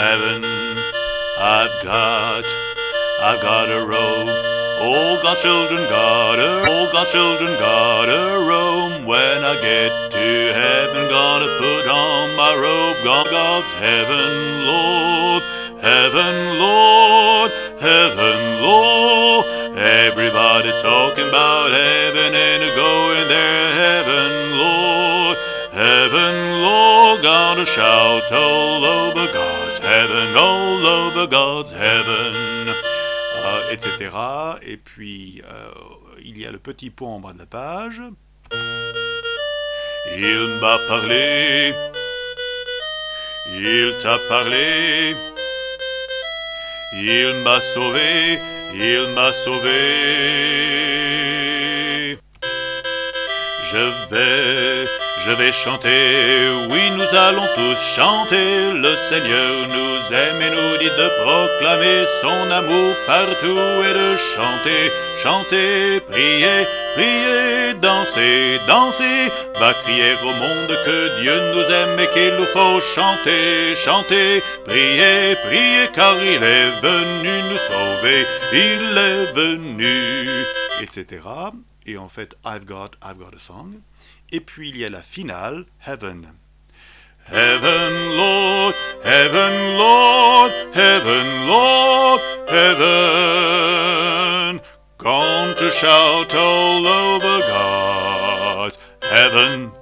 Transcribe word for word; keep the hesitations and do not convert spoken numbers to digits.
heaven. I've got, I've got a robe. Oh, God's children got a, oh, God's children got a robe. When I get to heaven, gonna put on my robe. God's heaven, Lord, heaven, Lord, heaven, Lord. Everybody talking about heaven and going there, heaven, Lord, heaven, Lord. Gonna shout all over God's heaven, all over God's heaven, euh, et cetera. Et puis, euh, il y a le petit pont en bas de la page. Il m'a parlé, il t'a parlé, il m'a sauvé, il m'a sauvé. Je vais, je vais chanter, oui nous allons tous chanter. Le Seigneur nous aime et nous dit de proclamer son amour partout et de chanter, chanter, prier, prier, danser, danser. Va crier au monde que Dieu nous aime et qu'il nous faut chanter, chanter, prier, prier, car il est venu nous sauver, il est venu, et cetera. Et en fait, I've got, I've got a song. Et puis il y a la finale, Heaven. Heaven, Lord, Heaven, Lord, Heaven, Lord, Heaven. Gone to shout all over God's heaven.